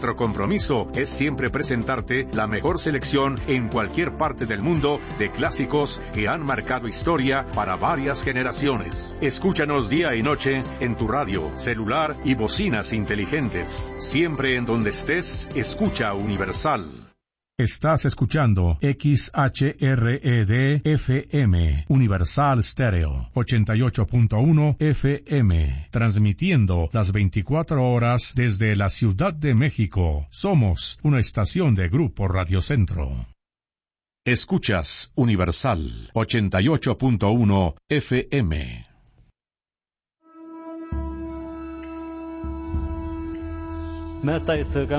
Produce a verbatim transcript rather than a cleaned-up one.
Nuestro compromiso es siempre presentarte la mejor selección en cualquier parte del mundo de clásicos que han marcado historia para varias generaciones. Escúchanos día y noche en tu radio, celular y bocinas inteligentes. Siempre en donde estés, escucha Universal. Estás escuchando X H R E D F M, Universal Stereo, ochenta y ocho punto uno F M, transmitiendo las veinticuatro horas desde la Ciudad de México. Somos una estación de Grupo Radio Centro. Escuchas Universal, ochenta y ocho punto uno F M. मैं